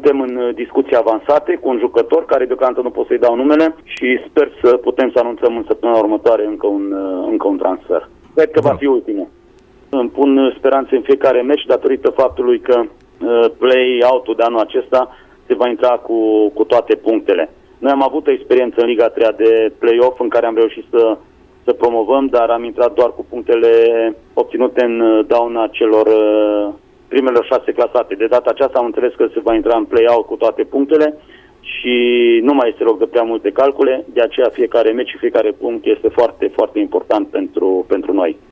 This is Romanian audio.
suntem în discuții avansate cu un jucător care deocamdată nu pot să-i dau numele și sper să putem să anunțăm în săptămâna următoare încă un transfer. Cred că va fi ultimul. Îmi pun speranțe în fiecare meci datorită faptului că play-out-ul de anul acesta se va intra cu toate punctele. Noi am avut o experiență în Liga 3 de play-off în care am reușit să promovăm, dar am intrat doar cu punctele obținute în dauna celor primelor 6 clasate. De data aceasta am înțeles că se va intra în play-out cu toate punctele și nu mai este loc de prea multe calcule, de aceea fiecare meci și fiecare punct este foarte, foarte important pentru noi.